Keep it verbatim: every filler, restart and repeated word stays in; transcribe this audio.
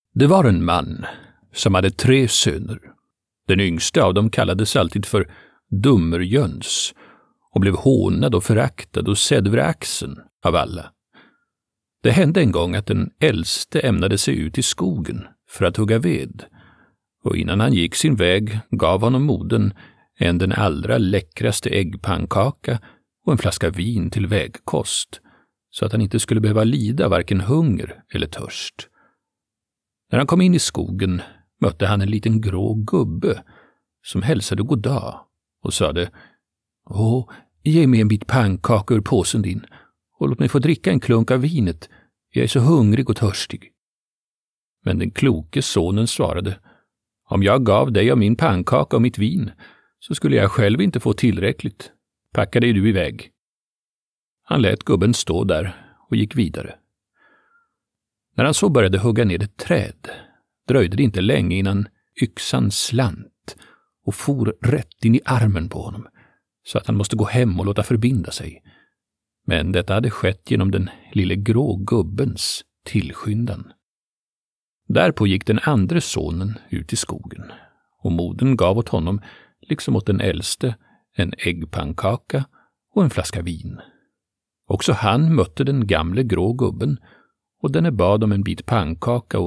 Det var en man som hade tre söner. Den yngste av dem kallades alltid för Dummerjöns och blev hånad och föraktad och sedd över axeln av alla. Det hände en gång att den äldste ämnade sig ut i skogen för att hugga ved, och innan han gick sin väg gav honom modern en den allra läckraste äggpannkaka och en flaska vin till vägkost, så att han inte skulle behöva lida varken hunger eller törst. När han kom in i skogen mötte han en liten grå gubbe som hälsade god dag och sade: Åh, ge mig en bit pannkaka ur påsen din och låt mig få dricka en klunk av vinet. Jag är så hungrig och törstig. Men den kloke sonen svarade: Om jag gav dig av min pannkaka och mitt vin så skulle jag själv inte få tillräckligt. Packa dig du iväg. Han lät gubben stå där och gick vidare. När han så började hugga ned ett träd dröjde det inte länge innan yxan slant och for rätt in i armen på honom, så att han måste gå hem och låta förbinda sig. Men detta hade skett genom den lille grå gubbens tillskyndan. Därpå gick den andra sonen ut i skogen, och modern gav åt honom, liksom åt den äldste, en äggpannkaka och en flaska vin. Också han mötte den gamle grå gubben, och denne bad om en bit pannkaka och